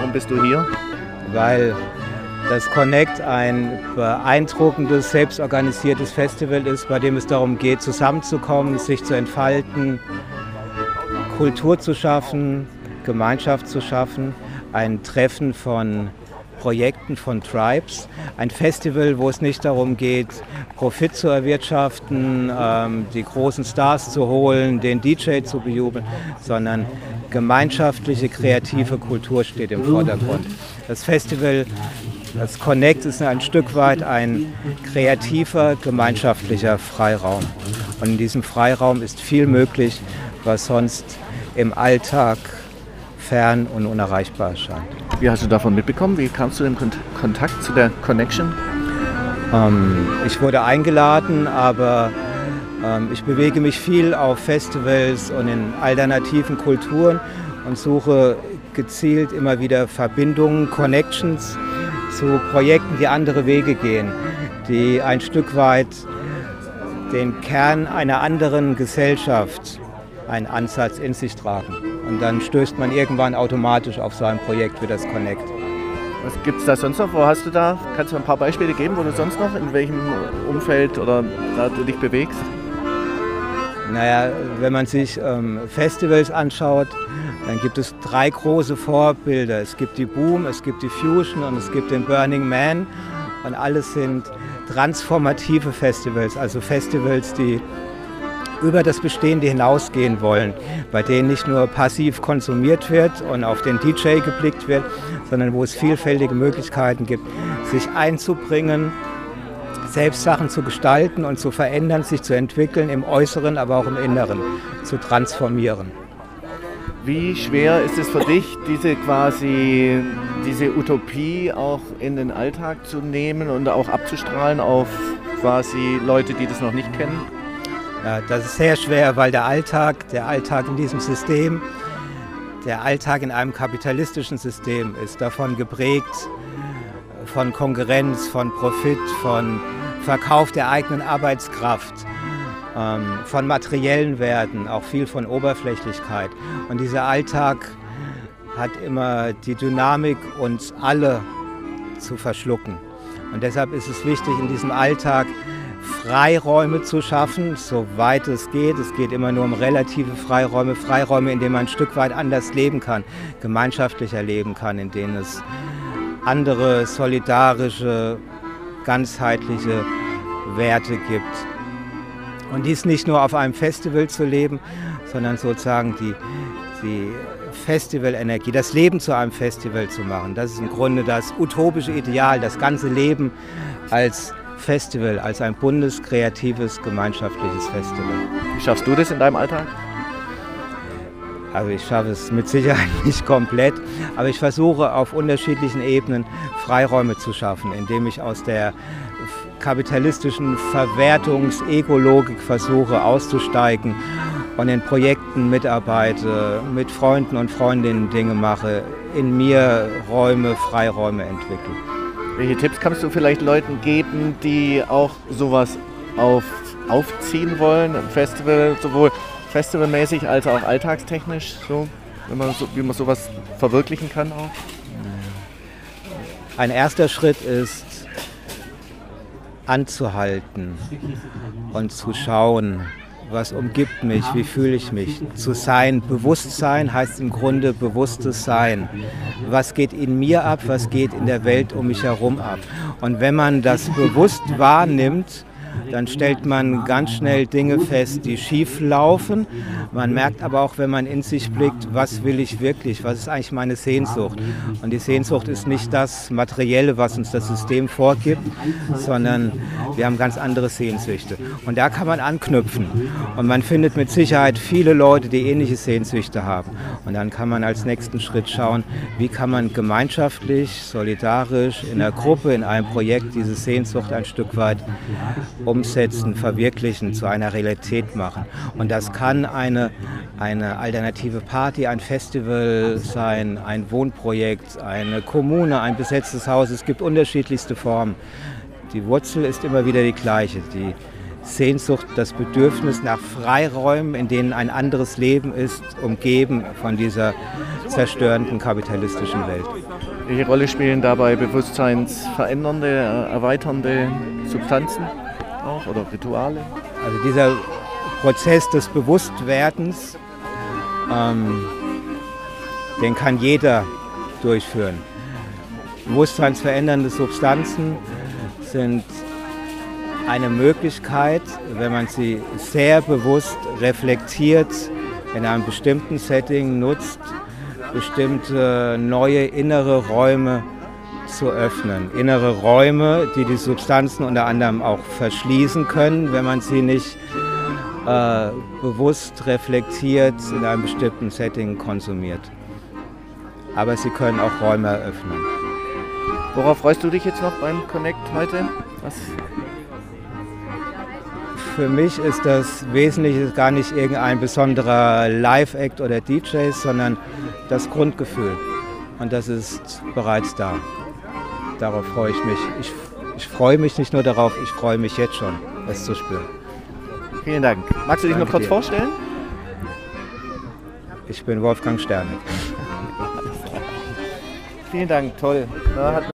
Warum bist du hier? Weil das Connect ein beeindruckendes, selbstorganisiertes Festival ist, bei dem es darum geht, zusammenzukommen, sich zu entfalten, Kultur zu schaffen, Gemeinschaft zu schaffen, ein Treffen von Projekten, von Tribes, ein Festival, wo es nicht darum geht, Profit zu erwirtschaften, die großen Stars zu holen, den DJ zu bejubeln, sondern gemeinschaftliche, kreative Kultur steht im Vordergrund. Das Festival, das Connect, ist ein Stück weit ein kreativer, gemeinschaftlicher Freiraum. Und in diesem Freiraum ist viel möglich, was sonst im Alltag fern und unerreichbar erscheint. Wie hast du davon mitbekommen? Wie kamst du in Kontakt zu der Connection? Ich wurde eingeladen, aber ich bewege mich viel auf Festivals und in alternativen Kulturen und suche gezielt immer wieder Verbindungen, Connections zu Projekten, die andere Wege gehen, die ein Stück weit den Kern einer anderen Gesellschaft, einen Ansatz in sich tragen. Und dann stößt man irgendwann automatisch auf so ein Projekt wie das Connect. Was gibt es da sonst noch? Wo hast du da? Kannst du ein paar Beispiele geben, wo du sonst noch, in welchem Umfeld oder da du dich bewegst? Naja, wenn man sich Festivals anschaut, dann gibt es 3 große Vorbilder. Es gibt die Boom, es gibt die Fusion und es gibt den Burning Man. Und alles sind transformative Festivals, also Festivals, die über das Bestehende hinausgehen wollen, bei denen nicht nur passiv konsumiert wird und auf den DJ geblickt wird, sondern wo es vielfältige Möglichkeiten gibt, sich einzubringen, selbst Sachen zu gestalten und zu verändern, sich zu entwickeln, im Äußeren, aber auch im Inneren, zu transformieren. Wie schwer ist es für dich, diese Utopie auch in den Alltag zu nehmen und auch abzustrahlen auf quasi Leute, die das noch nicht kennen? Ja, das ist sehr schwer, weil der Alltag in diesem System, der Alltag in einem kapitalistischen System ist davon geprägt, von Konkurrenz, von Profit, von Verkauf der eigenen Arbeitskraft, von materiellen Werten, auch viel von Oberflächlichkeit. Und dieser Alltag hat immer die Dynamik, uns alle zu verschlucken. Und deshalb ist es wichtig, in diesem Alltag Freiräume zu schaffen, soweit es geht. Es geht immer nur um relative Freiräume, Freiräume, in denen man ein Stück weit anders leben kann, gemeinschaftlicher leben kann, in denen es andere solidarische, ganzheitliche Werte gibt. Und dies nicht nur auf einem Festival zu leben, sondern sozusagen die Festivalenergie, das Leben zu einem Festival zu machen. Das ist im Grunde das utopische Ideal, das ganze Leben als Festival, als ein buntes, kreatives, gemeinschaftliches Festival. Wie schaffst du das in deinem Alltag? Also ich schaffe es mit Sicherheit nicht komplett, aber ich versuche auf unterschiedlichen Ebenen Freiräume zu schaffen, indem ich aus der kapitalistischen Verwertungs-Egologik versuche auszusteigen und in Projekten mitarbeite, mit Freunden und Freundinnen Dinge mache, in mir Räume, Freiräume entwickle. Welche Tipps kannst du vielleicht Leuten geben, die auch sowas aufziehen wollen, im Festival, sowohl festivalmäßig als auch alltagstechnisch, so, wie man sowas verwirklichen kann auch? Ein erster Schritt ist, anzuhalten und zu schauen, was umgibt mich, wie fühle ich mich. Zu sein, Bewusstsein heißt im Grunde bewusstes Sein. Was geht in mir ab, was geht in der Welt um mich herum ab. Und wenn man das bewusst wahrnimmt, dann stellt man ganz schnell Dinge fest, die schief laufen. Man merkt aber auch, wenn man in sich blickt, was will ich wirklich, was ist eigentlich meine Sehnsucht. Und die Sehnsucht ist nicht das Materielle, was uns das System vorgibt, sondern wir haben ganz andere Sehnsüchte. Und da kann man anknüpfen. Und man findet mit Sicherheit viele Leute, die ähnliche Sehnsüchte haben. Und dann kann man als nächsten Schritt schauen, wie kann man gemeinschaftlich, solidarisch, in einer Gruppe, in einem Projekt diese Sehnsucht ein Stück weit umsetzen, verwirklichen, zu einer Realität machen. Und das kann eine alternative Party, ein Festival sein, ein Wohnprojekt, eine Kommune, ein besetztes Haus. Es gibt unterschiedlichste Formen. Die Wurzel ist immer wieder die gleiche, Sehnsucht, das Bedürfnis nach Freiräumen, in denen ein anderes Leben ist, umgeben von dieser zerstörenden kapitalistischen Welt. Welche Rolle spielen dabei bewusstseinsverändernde, erweiternde Substanzen auch oder Rituale? Also dieser Prozess des Bewusstwerdens, den kann jeder durchführen. Bewusstseinsverändernde Substanzen sind eine Möglichkeit, wenn man sie sehr bewusst reflektiert, in einem bestimmten Setting nutzt, bestimmte neue innere Räume zu öffnen. Innere Räume, die die Substanzen unter anderem auch verschließen können, wenn man sie nicht bewusst reflektiert in einem bestimmten Setting konsumiert. Aber sie können auch Räume eröffnen. Worauf freust du dich jetzt noch beim Connect heute? Für mich ist das Wesentliche gar nicht irgendein besonderer Live-Act oder DJ, sondern das Grundgefühl. Und das ist bereits da. Darauf freue ich mich. Ich freue mich nicht nur darauf, ich freue mich jetzt schon, es zu spüren. Vielen Dank. Magst du dich noch kurz vorstellen? Ich bin Wolfgang Sterneck. Vielen Dank, toll.